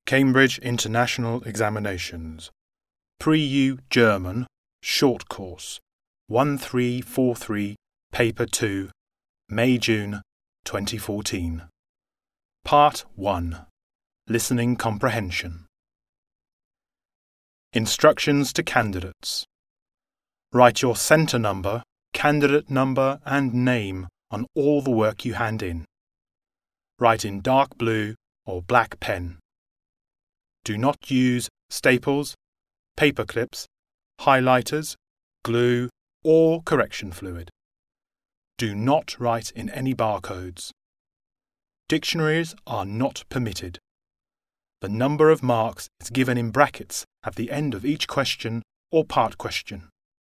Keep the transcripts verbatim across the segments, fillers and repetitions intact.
Cambridge International Examinations. Pre-U German, Short Course, one three four three, Paper two, May-June twenty fourteen. Part one. Listening Comprehension. Instructions to candidates. Write your centre number, candidate number and name on all the work you hand in. Write in dark blue or black pen. Do not use staples, paper clips, highlighters, glue or correction fluid. Do not write in any barcodes. Dictionaries are not permitted. The number of marks is given in brackets at the end of each question or part question.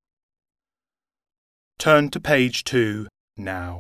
Turn to page two now.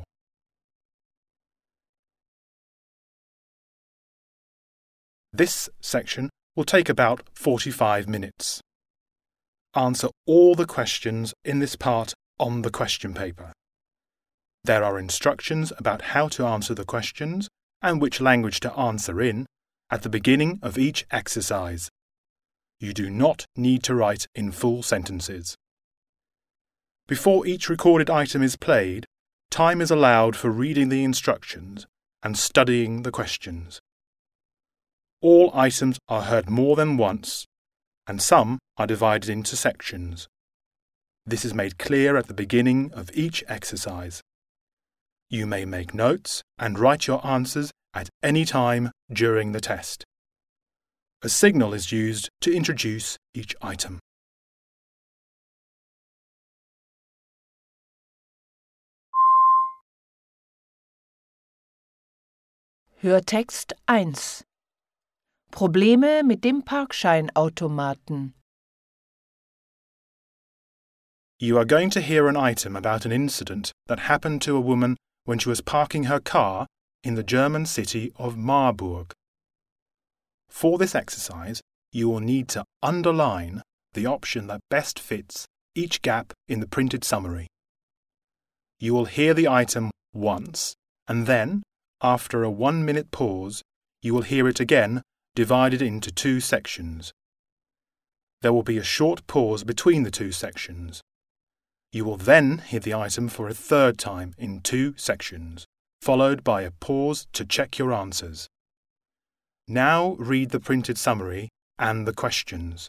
This section will take about forty-five minutes. Answer all the questions in this part on the question paper. There are instructions about how to answer the questions and which language to answer in at the beginning of each exercise. You do not need to write in full sentences. Before each recorded item is played, time is allowed for reading the instructions and studying the questions. All items are heard more than once, and some are divided into sections. This is made clear at the beginning of each exercise. You may make notes and write your answers at any time during the test. A signal is used to introduce each item. Hörtext eins. Probleme mit dem Parkscheinautomaten. You are going to hear an item about an incident that happened to a woman when she was parking her car in the German city of Marburg. For this exercise, you will need to underline the option that best fits each gap in the printed summary. You will hear the item once, and then, after a one-minute pause, you will hear it again divided into two sections. There will be a short pause between the two sections. You will then hear the item for a third time in two sections, followed by a pause to check your answers. Now read the printed summary and the questions.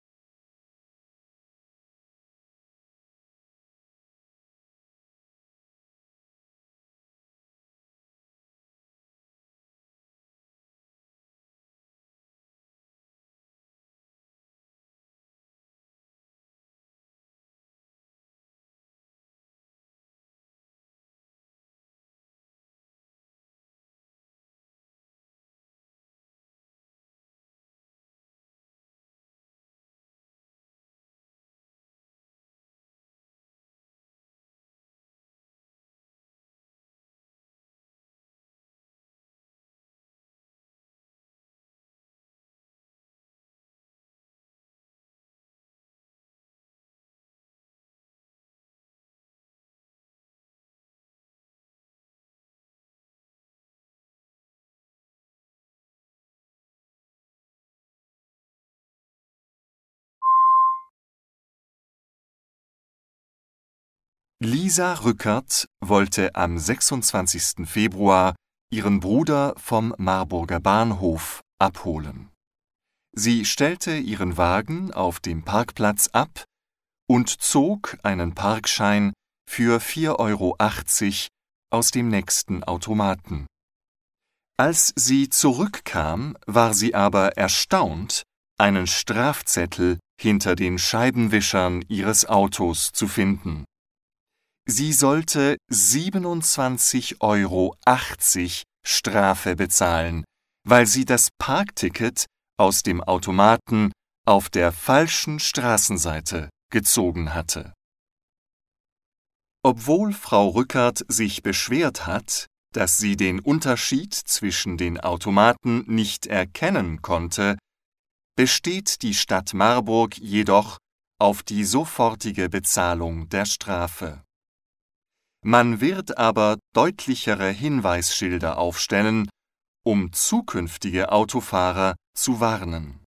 Lisa Rückert wollte am sechsundzwanzigsten Februar ihren Bruder vom Marburger Bahnhof abholen. Sie stellte ihren Wagen auf dem Parkplatz ab und zog einen Parkschein für vier Euro achtzig aus dem nächsten Automaten. Als sie zurückkam, war sie aber erstaunt, einen Strafzettel hinter den Scheibenwischern ihres Autos zu finden. Sie sollte siebenundzwanzig Euro achtzig Strafe bezahlen, weil sie das Parkticket aus dem Automaten auf der falschen Straßenseite gezogen hatte. Obwohl Frau Rückert sich beschwert hat, dass sie den Unterschied zwischen den Automaten nicht erkennen konnte, besteht die Stadt Marburg jedoch auf die sofortige Bezahlung der Strafe. Man wird aber deutlichere Hinweisschilder aufstellen, um zukünftige Autofahrer zu warnen.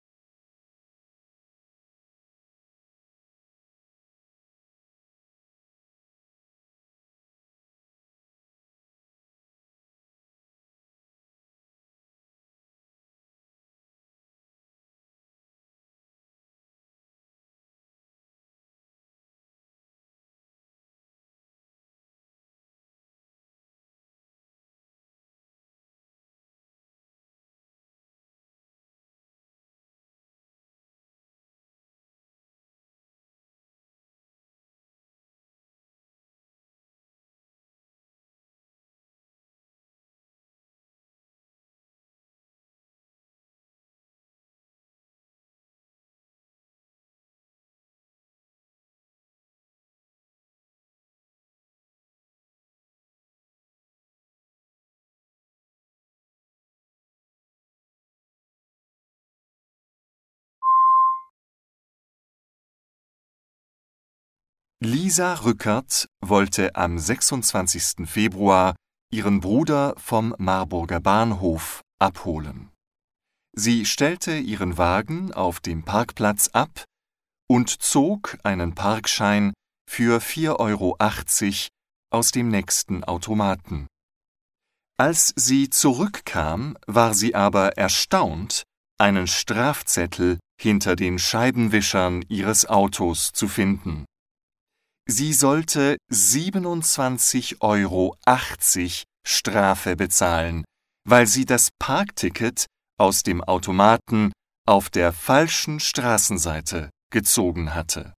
Lisa Rückert wollte am sechsundzwanzigsten Februar ihren Bruder vom Marburger Bahnhof abholen. Sie stellte ihren Wagen auf dem Parkplatz ab und zog einen Parkschein für vier Euro achtzig aus dem nächsten Automaten. Als sie zurückkam, war sie aber erstaunt, einen Strafzettel hinter den Scheibenwischern ihres Autos zu finden. Sie sollte siebenundzwanzig Euro achtzig Strafe bezahlen, weil sie das Parkticket aus dem Automaten auf der falschen Straßenseite gezogen hatte.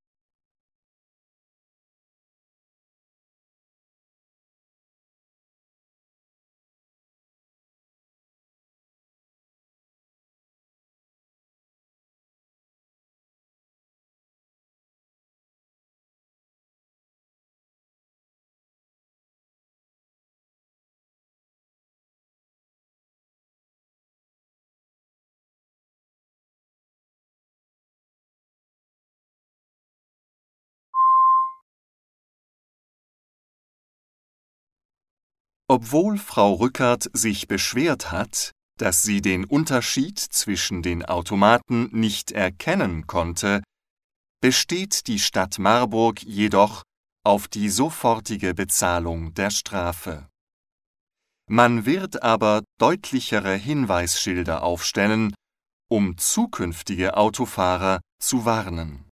Obwohl Frau Rückert sich beschwert hat, dass sie den Unterschied zwischen den Automaten nicht erkennen konnte, besteht die Stadt Marburg jedoch auf die sofortige Bezahlung der Strafe. Man wird aber deutlichere Hinweisschilder aufstellen, um zukünftige Autofahrer zu warnen.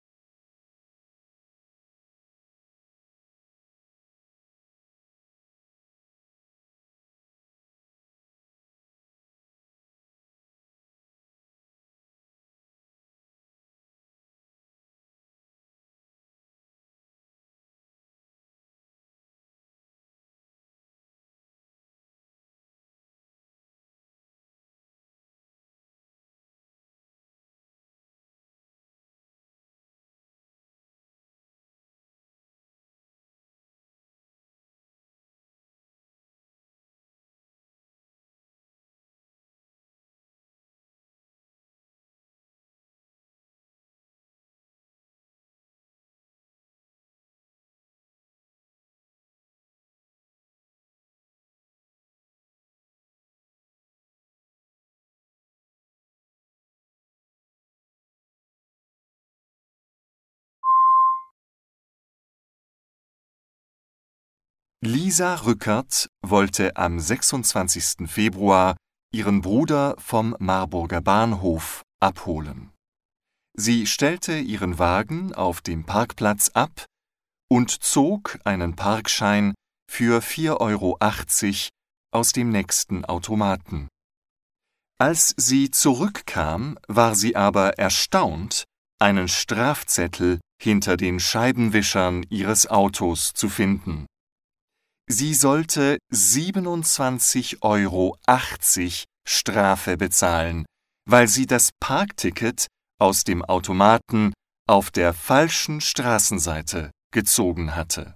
Lisa Rückert wollte am sechsundzwanzigsten Februar ihren Bruder vom Marburger Bahnhof abholen. Sie stellte ihren Wagen auf dem Parkplatz ab und zog einen Parkschein für vier Euro achtzig aus dem nächsten Automaten. Als sie zurückkam, war sie aber erstaunt, einen Strafzettel hinter den Scheibenwischern ihres Autos zu finden. Sie sollte siebenundzwanzig Euro achtzig Strafe bezahlen, weil sie das Parkticket aus dem Automaten auf der falschen Straßenseite gezogen hatte.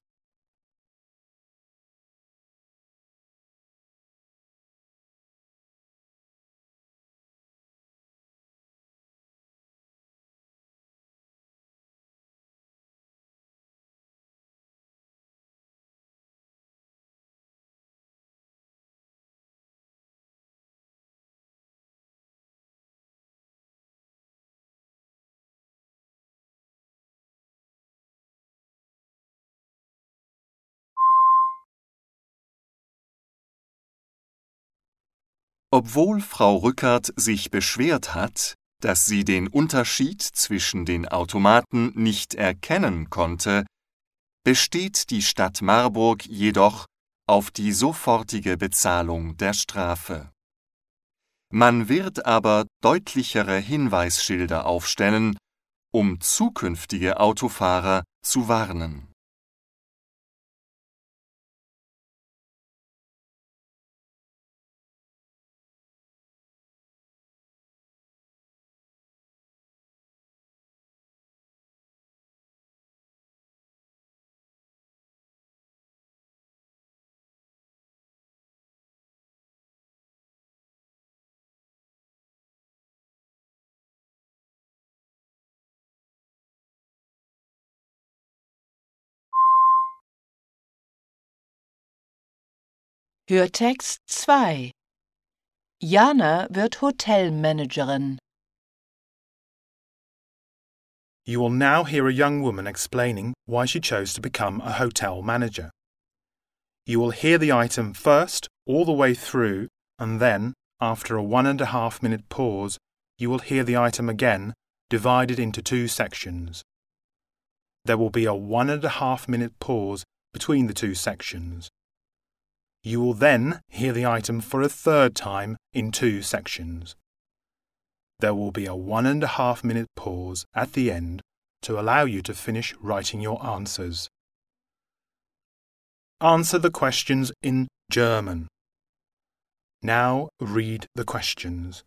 Obwohl Frau Rückert sich beschwert hat, dass sie den Unterschied zwischen den Automaten nicht erkennen konnte, besteht die Stadt Marburg jedoch auf die sofortige Bezahlung der Strafe. Man wird aber deutlichere Hinweisschilder aufstellen, um zukünftige Autofahrer zu warnen. Hörtext zwei. Jana wird Hotelmanagerin. You will now hear a young woman explaining why she chose to become a hotel manager. You will hear the item first all the way through, and then, after a one and a half minute pause, you will hear the item again, divided into two sections. There will be a one and a half minute pause between the two sections. You will then hear the item for a third time in two sections. There will be a one and a half minute pause at the end to allow you to finish writing your answers. Answer the questions in German. Now read the questions.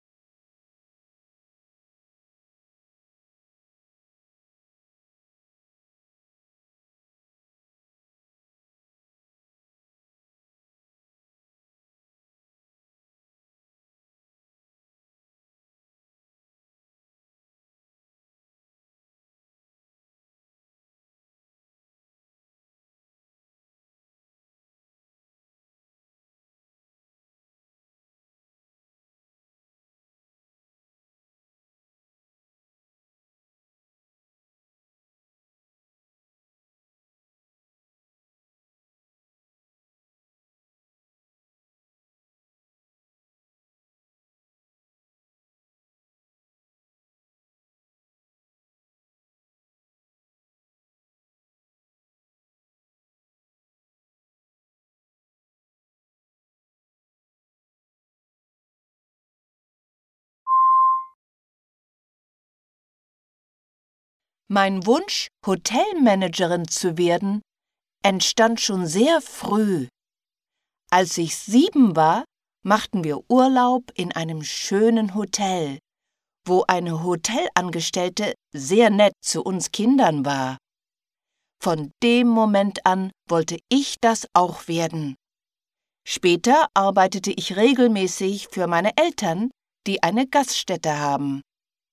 Mein Wunsch, Hotelmanagerin zu werden, entstand schon sehr früh. Als ich sieben war, machten wir Urlaub in einem schönen Hotel, wo eine Hotelangestellte sehr nett zu uns Kindern war. Von dem Moment an wollte ich das auch werden. Später arbeitete ich regelmäßig für meine Eltern, die eine Gaststätte haben.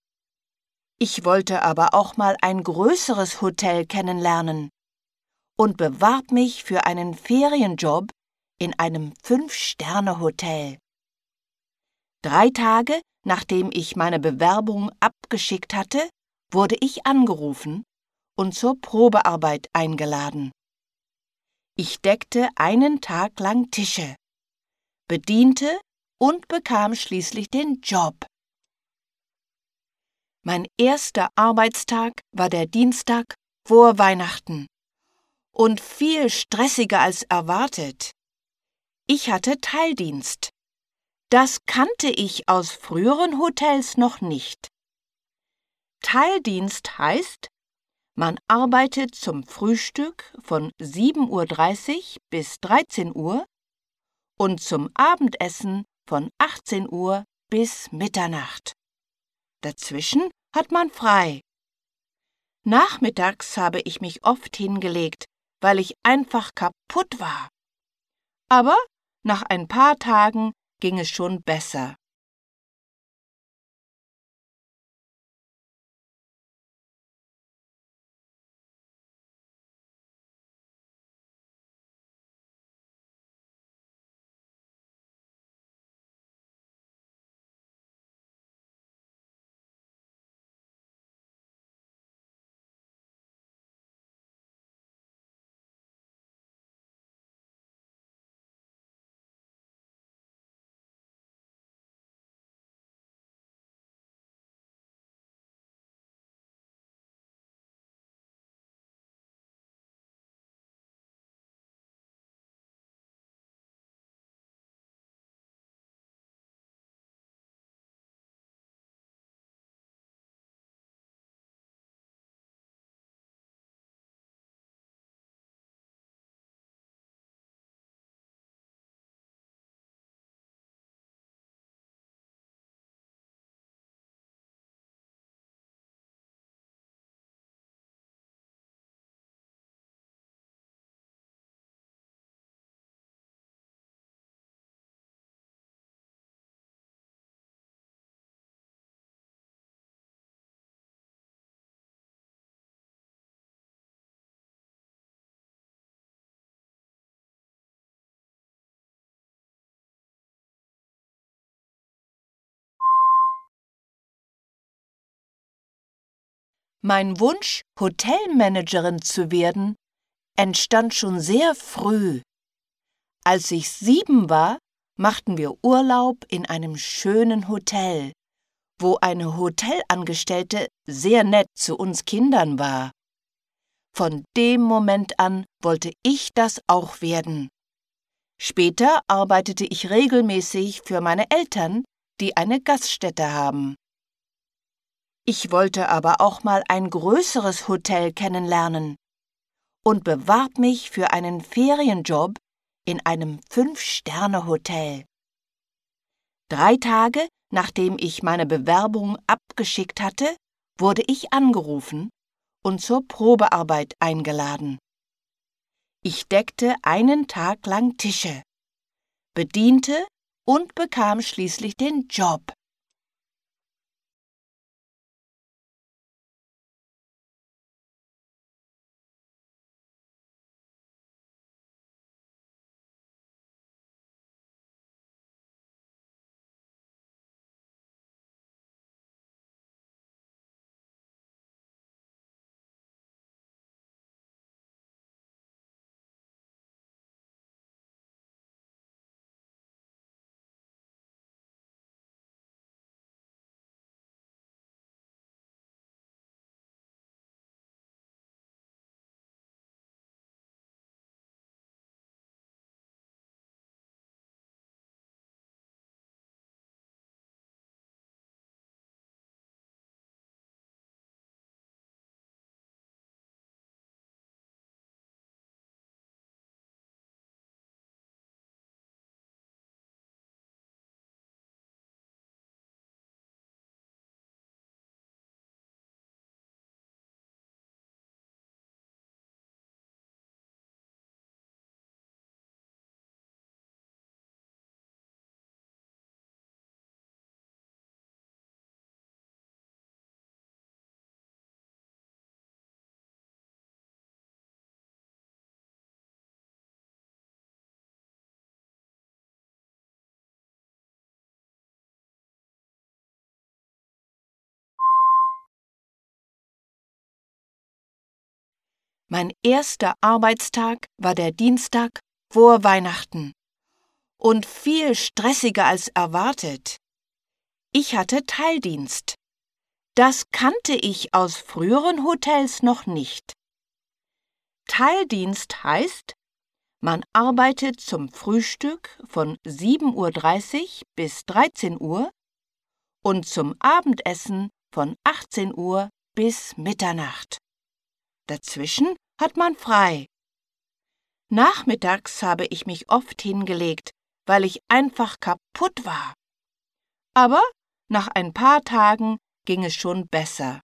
Ich wollte aber auch mal ein größeres Hotel kennenlernen und bewarb mich für einen Ferienjob in einem Fünf-Sterne-Hotel. Drei Tage, nachdem ich meine Bewerbung abgeschickt hatte, wurde ich angerufen und zur Probearbeit eingeladen. Ich deckte einen Tag lang Tische, bediente und bekam schließlich den Job. Mein erster Arbeitstag war der Dienstag vor Weihnachten und viel stressiger als erwartet. Ich hatte Teildienst. Das kannte ich aus früheren Hotels noch nicht. Teildienst heißt, man arbeitet zum Frühstück von sieben Uhr dreißig bis dreizehn Uhr und zum Abendessen von achtzehn Uhr bis Mitternacht. Dazwischen hat man frei. Nachmittags habe ich mich oft hingelegt, weil ich einfach kaputt war. Aber nach ein paar Tagen ging es schon besser. Mein Wunsch, Hotelmanagerin zu werden, entstand schon sehr früh. Als ich sieben war, machten wir Urlaub in einem schönen Hotel, wo eine Hotelangestellte sehr nett zu uns Kindern war. Von dem Moment an wollte ich das auch werden. Später arbeitete ich regelmäßig für meine Eltern, die eine Gaststätte haben. Ich wollte aber auch mal ein größeres Hotel kennenlernen und bewarb mich für einen Ferienjob in einem Fünf-Sterne-Hotel. Drei Tage, nachdem ich meine Bewerbung abgeschickt hatte, wurde ich angerufen und zur Probearbeit eingeladen. Ich deckte einen Tag lang Tische, bediente und bekam schließlich den Job. Mein erster Arbeitstag war der Dienstag vor Weihnachten und viel stressiger als erwartet. Ich hatte Teildienst. Das kannte ich aus früheren Hotels noch nicht. Teildienst heißt, man arbeitet zum Frühstück von sieben Uhr dreißig bis dreizehn Uhr und zum Abendessen von achtzehn Uhr bis Mitternacht. Dazwischen hat man frei. Nachmittags habe ich mich oft hingelegt, weil ich einfach kaputt war. Aber nach ein paar Tagen ging es schon besser.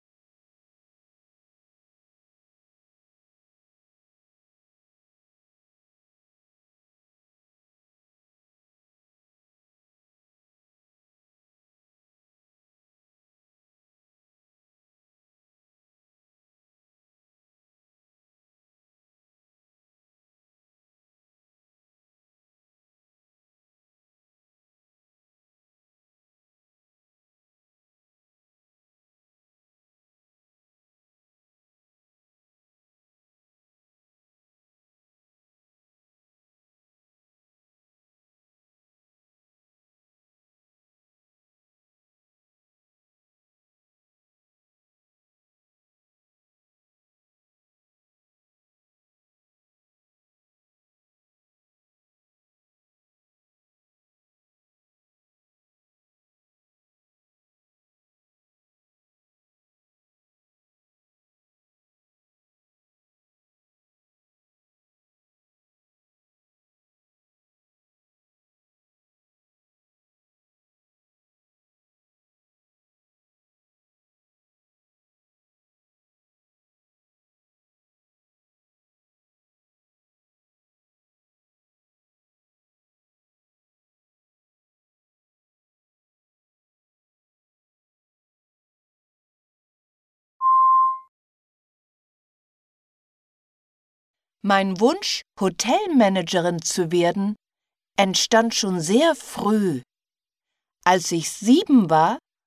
Mein Wunsch, Hotelmanagerin zu werden, entstand schon sehr früh. Als ich sieben war,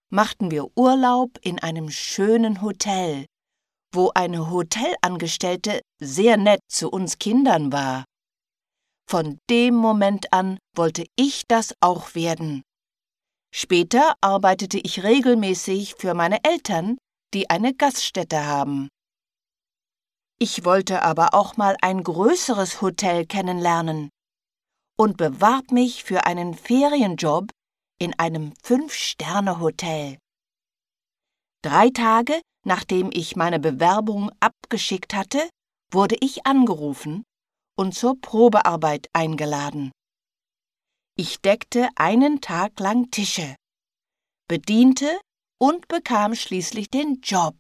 machten wir Urlaub in einem schönen Hotel, wo eine Hotelangestellte sehr nett zu uns Kindern war. Von dem Moment an wollte ich das auch werden. Später arbeitete ich regelmäßig für meine Eltern, die eine Gaststätte haben. Ich wollte aber auch mal ein größeres Hotel kennenlernen und bewarb mich für einen Ferienjob in einem Fünf-Sterne-Hotel. Drei Tage, nachdem ich meine Bewerbung abgeschickt hatte, wurde ich angerufen und zur Probearbeit eingeladen. Ich deckte einen Tag lang Tische, bediente und bekam schließlich den Job.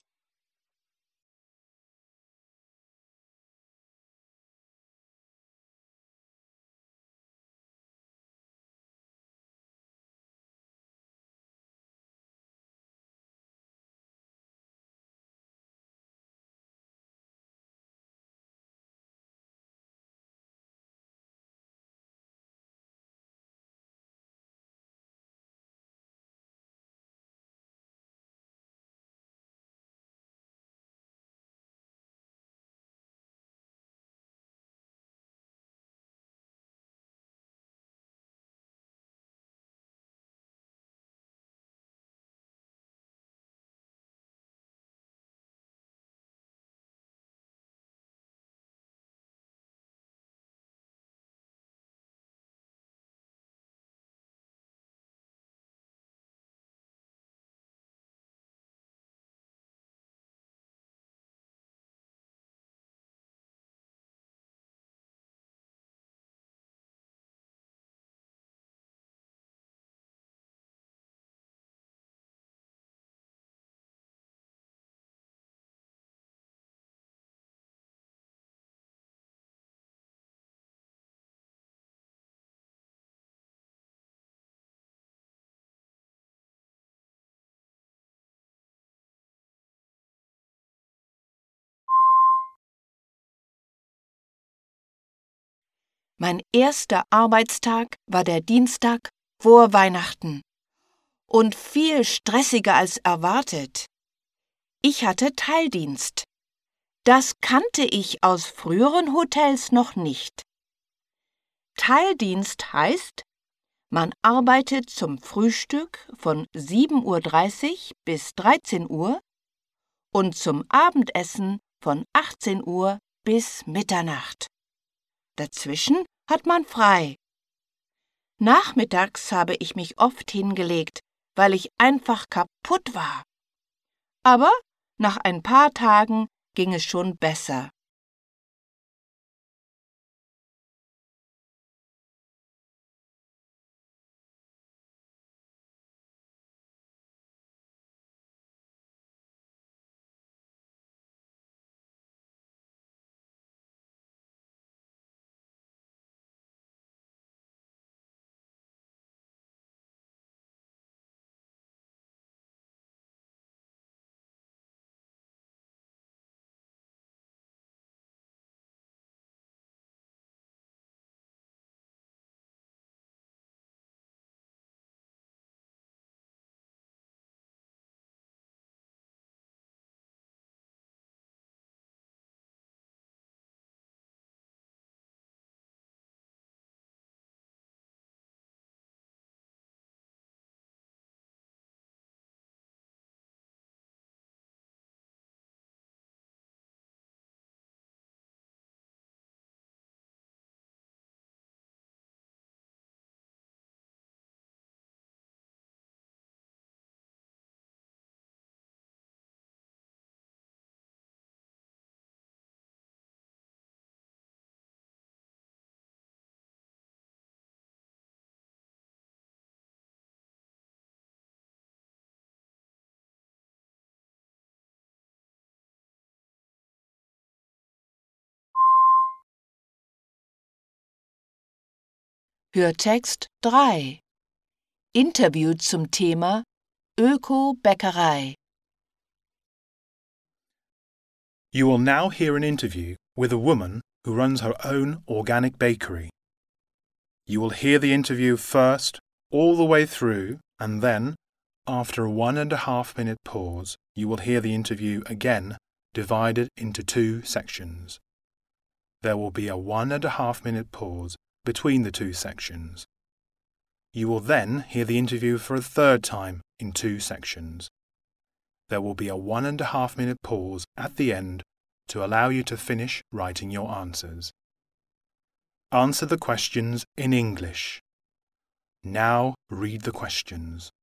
Mein erster Arbeitstag war der Dienstag vor Weihnachten und viel stressiger als erwartet. Ich hatte Teildienst. Das kannte ich aus früheren Hotels noch nicht. Teildienst heißt, man arbeitet zum Frühstück von sieben Uhr dreißig bis dreizehn Uhr und zum Abendessen von achtzehn Uhr bis Mitternacht. Dazwischen hat man frei. Nachmittags habe ich mich oft hingelegt, weil ich einfach kaputt war. Aber nach ein paar Tagen ging es schon besser. Hörtext drei. Interview zum Thema Öko-Bäckerei. You will now hear an interview with a woman who runs her own organic bakery. You will hear the interview first, all the way through, and then, After a one and a half minute pause, you will hear the interview again divided into two sections. There will be a one and a half minute pause between the two sections. You will then hear the interview for a third time in two sections. There will be a one and a half minute pause at the end to allow you to finish writing your answers. Answer the questions in English. Now read the questions.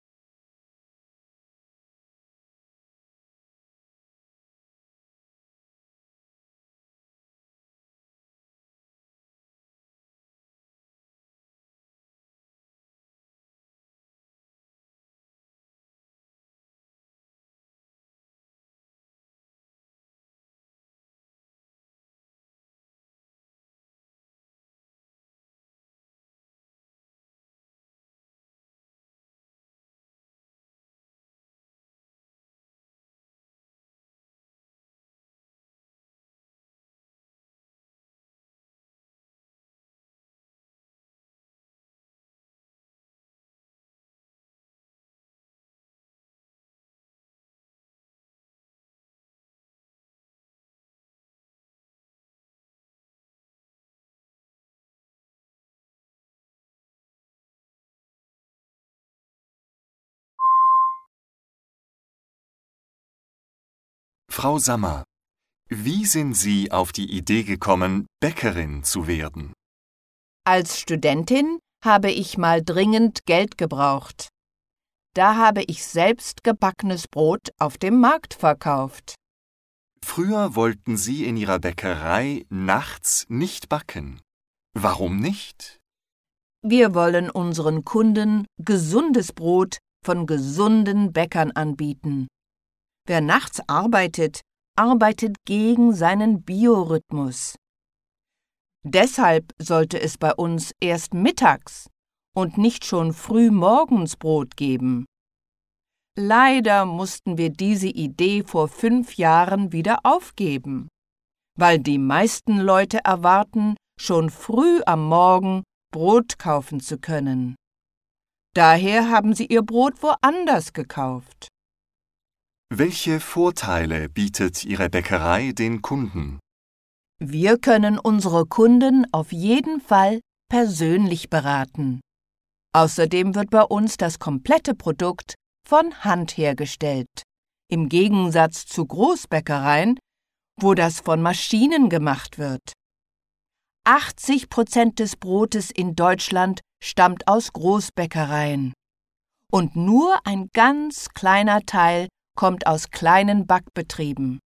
Frau Sammer, wie sind Sie auf die Idee gekommen, Bäckerin zu werden? Als Studentin habe ich mal dringend Geld gebraucht. Da habe ich selbst gebackenes Brot auf dem Markt verkauft. Früher wollten Sie in Ihrer Bäckerei nachts nicht backen. Warum nicht? Wir wollen unseren Kunden gesundes Brot von gesunden Bäckern anbieten. Wer nachts arbeitet, arbeitet gegen seinen Biorhythmus. Deshalb sollte es bei uns erst mittags und nicht schon früh morgens Brot geben. Leider mussten wir diese Idee vor fünf Jahren wieder aufgeben, weil die meisten Leute erwarten, schon früh am Morgen Brot kaufen zu können. Daher haben sie ihr Brot woanders gekauft. Welche Vorteile bietet Ihre Bäckerei den Kunden? Wir können unsere Kunden auf jeden Fall persönlich beraten. Außerdem wird bei uns das komplette Produkt von Hand hergestellt, im Gegensatz zu Großbäckereien, wo das von Maschinen gemacht wird. achtzig Prozent des Brotes in Deutschland stammt aus Großbäckereien. Und nur ein ganz kleiner Teil kommt aus kleinen Backbetrieben.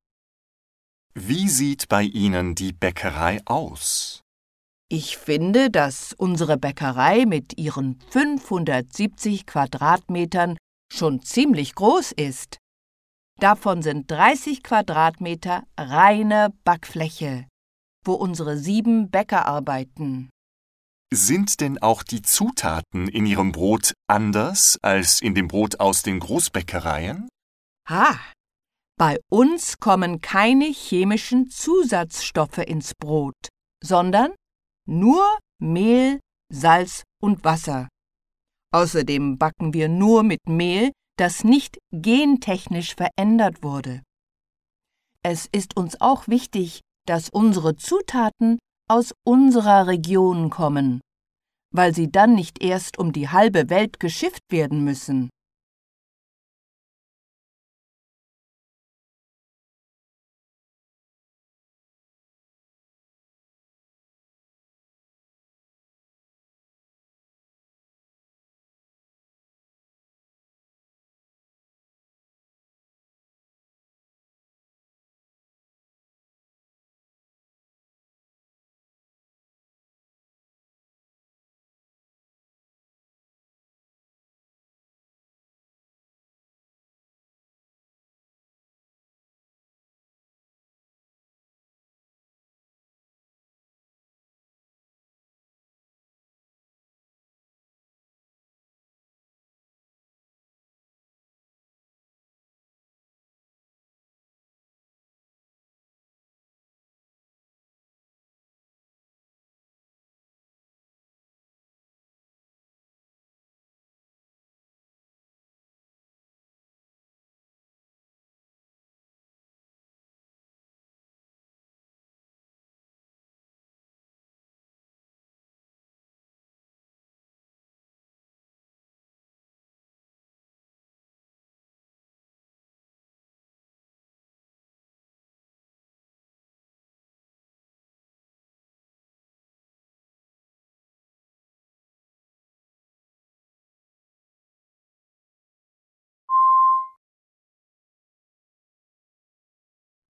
Wie sieht bei Ihnen die Bäckerei aus? Ich finde, dass unsere Bäckerei mit ihren fünfhundertsiebzig Quadratmetern schon ziemlich groß ist. Davon sind dreißig Quadratmeter reine Backfläche, wo unsere sieben Bäcker arbeiten. Sind denn auch die Zutaten in Ihrem Brot anders als in dem Brot aus den Großbäckereien? Ha! Bei uns kommen keine chemischen Zusatzstoffe ins Brot, sondern nur Mehl, Salz und Wasser. Außerdem backen wir nur mit Mehl, das nicht gentechnisch verändert wurde. Es ist uns auch wichtig, dass unsere Zutaten aus unserer Region kommen, weil sie dann nicht erst um die halbe Welt geschifft werden müssen.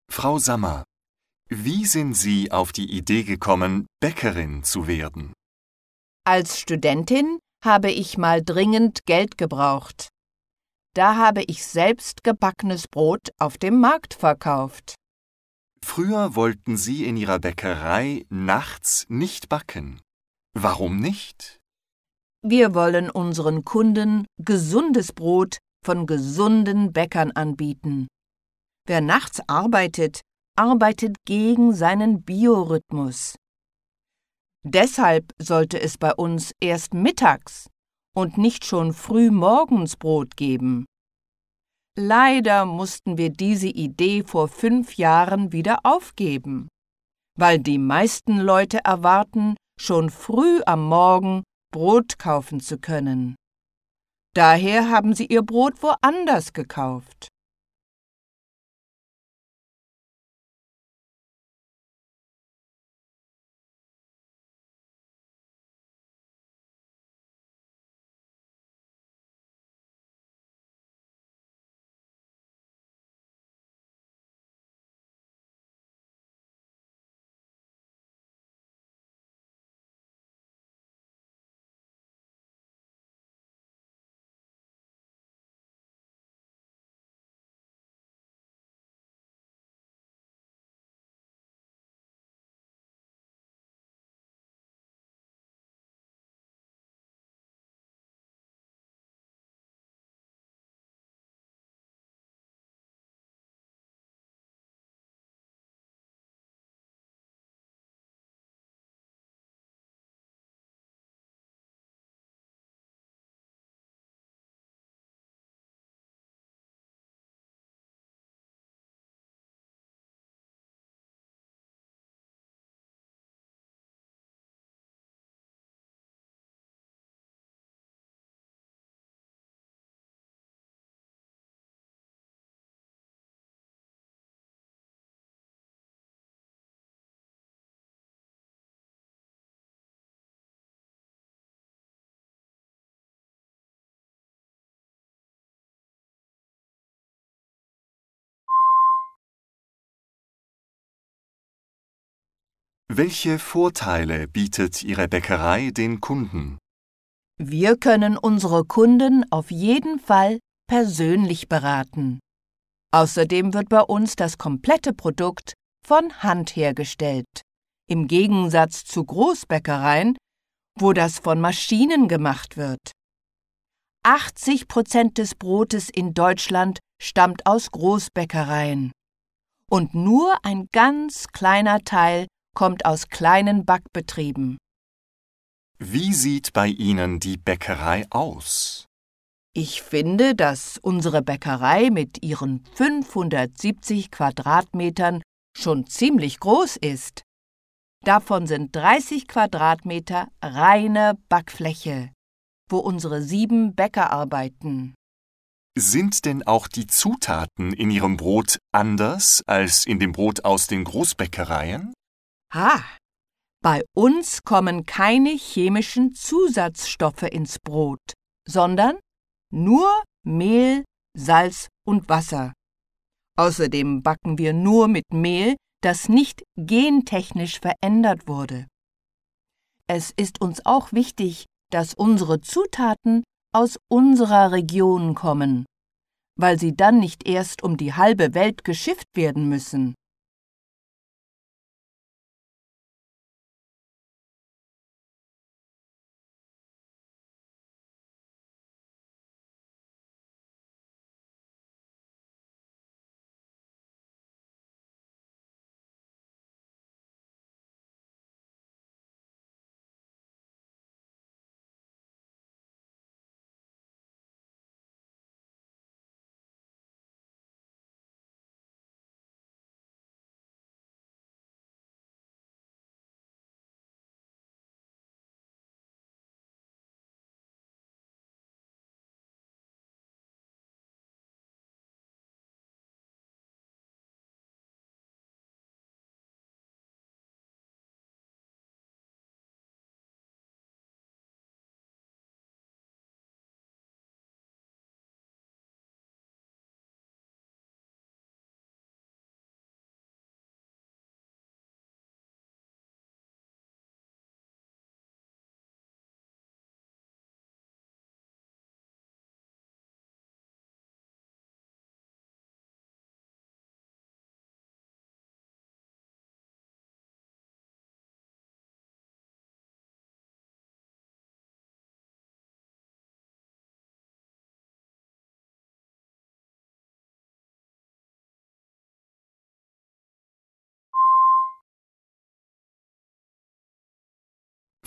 Frau Sammer, wie sind Sie auf die Idee gekommen, Bäckerin zu werden? Als Studentin habe ich mal dringend Geld gebraucht. Da habe ich selbst gebackenes Brot auf dem Markt verkauft. Früher wollten Sie in Ihrer Bäckerei nachts nicht backen. Warum nicht? Wir wollen unseren Kunden gesundes Brot von gesunden Bäckern anbieten. Wer nachts arbeitet, arbeitet gegen seinen Biorhythmus. Deshalb sollte es bei uns erst mittags und nicht schon früh morgens Brot geben. Leider mussten wir diese Idee vor fünf Jahren wieder aufgeben, weil die meisten Leute erwarten, schon früh am Morgen Brot kaufen zu können. Daher haben sie ihr Brot woanders gekauft. Welche Vorteile bietet Ihre Bäckerei den Kunden? Wir können unsere Kunden auf jeden Fall persönlich beraten. Außerdem wird bei uns das komplette Produkt von Hand hergestellt, im Gegensatz zu Großbäckereien, wo das von Maschinen gemacht wird. achtzig Prozent des Brotes in Deutschland stammt aus Großbäckereien. Und nur ein ganz kleiner Teil kommt aus kleinen Backbetrieben. Wie sieht bei Ihnen die Bäckerei aus? Ich finde, dass unsere Bäckerei mit ihren fünfhundertsiebzig Quadratmetern schon ziemlich groß ist. Davon sind dreißig Quadratmeter reine Backfläche, wo unsere sieben Bäcker arbeiten. Sind denn auch die Zutaten in Ihrem Brot anders als in dem Brot aus den Großbäckereien? Ha! Bei uns kommen keine chemischen Zusatzstoffe ins Brot, sondern nur Mehl, Salz und Wasser. Außerdem backen wir nur mit Mehl, das nicht gentechnisch verändert wurde. Es ist uns auch wichtig, dass unsere Zutaten aus unserer Region kommen, weil sie dann nicht erst um die halbe Welt geschifft werden müssen.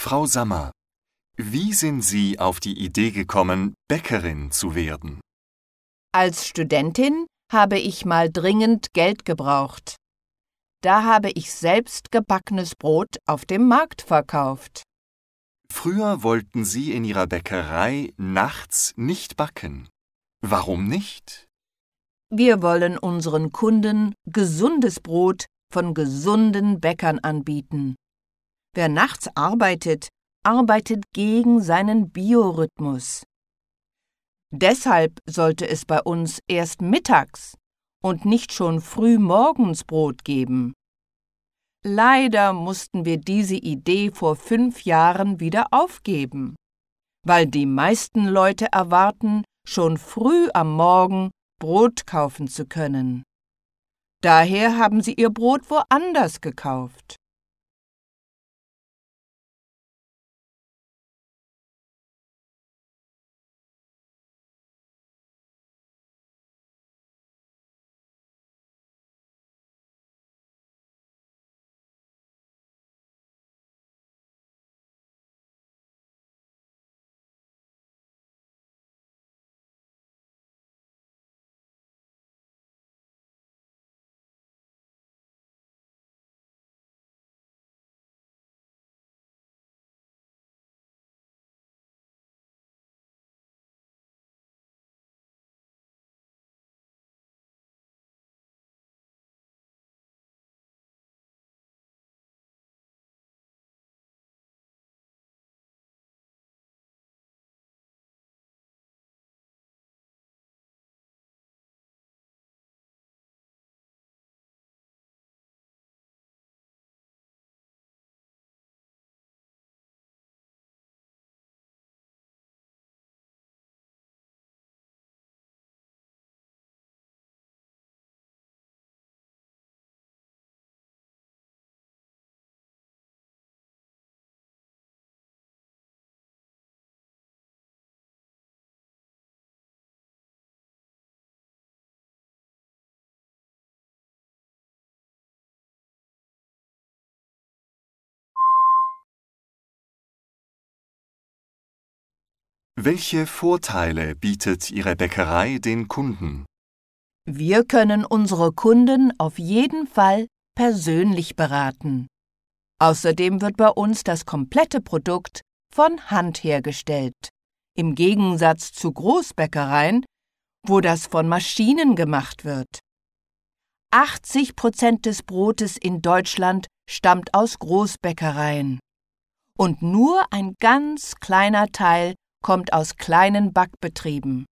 Frau Sammer, wie sind Sie auf die Idee gekommen, Bäckerin zu werden? Als Studentin habe ich mal dringend Geld gebraucht. Da habe ich selbst gebackenes Brot auf dem Markt verkauft. Früher wollten Sie in Ihrer Bäckerei nachts nicht backen. Warum nicht? Wir wollen unseren Kunden gesundes Brot von gesunden Bäckern anbieten. Wer nachts arbeitet, arbeitet gegen seinen Biorhythmus. Deshalb sollte es bei uns erst mittags und nicht schon früh morgens Brot geben. Leider mussten wir diese Idee vor fünf Jahren wieder aufgeben, weil die meisten Leute erwarten, schon früh am Morgen Brot kaufen zu können. Daher haben sie ihr Brot woanders gekauft. Welche Vorteile bietet Ihre Bäckerei den Kunden? Wir können unsere Kunden auf jeden Fall persönlich beraten. Außerdem wird bei uns das komplette Produkt von Hand hergestellt, im Gegensatz zu Großbäckereien, wo das von Maschinen gemacht wird. achtzig Prozent des Brotes in Deutschland stammt aus Großbäckereien. Und nur ein ganz kleiner Teil kommt aus kleinen Backbetrieben.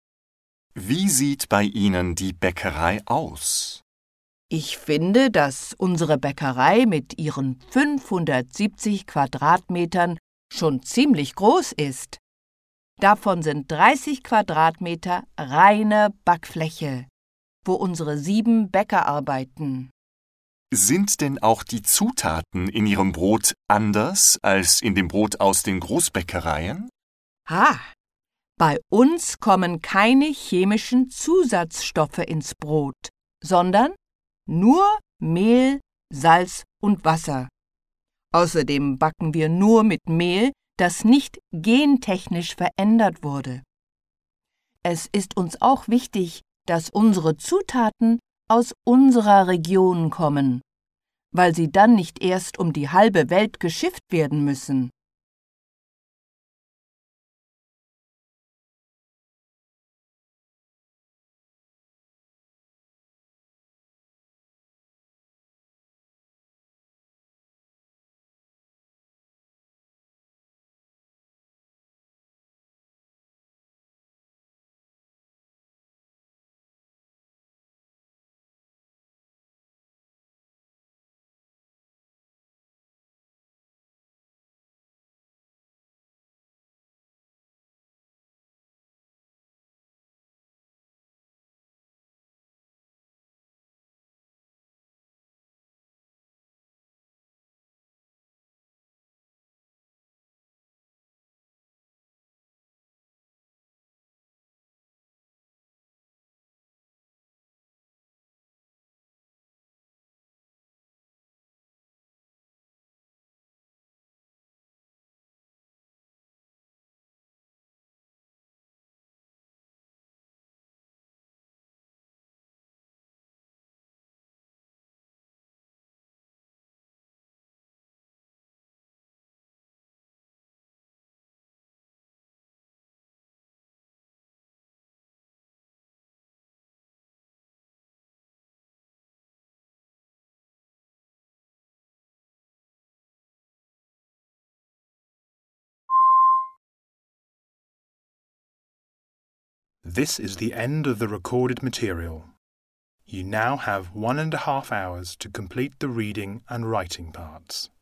Wie sieht bei Ihnen die Bäckerei aus? Ich finde, dass unsere Bäckerei mit ihren fünfhundertsiebzig Quadratmetern schon ziemlich groß ist. Davon sind dreißig Quadratmeter reine Backfläche, wo unsere sieben Bäcker arbeiten. Sind denn auch die Zutaten in Ihrem Brot anders als in dem Brot aus den Großbäckereien? Ha! Bei uns kommen keine chemischen Zusatzstoffe ins Brot, sondern nur Mehl, Salz und Wasser. Außerdem backen wir nur mit Mehl, das nicht gentechnisch verändert wurde. Es ist uns auch wichtig, dass unsere Zutaten aus unserer Region kommen, weil sie dann nicht erst um die halbe Welt geschifft werden müssen. This is the end of the recorded material. You now have one and a half hours to complete the reading and writing parts.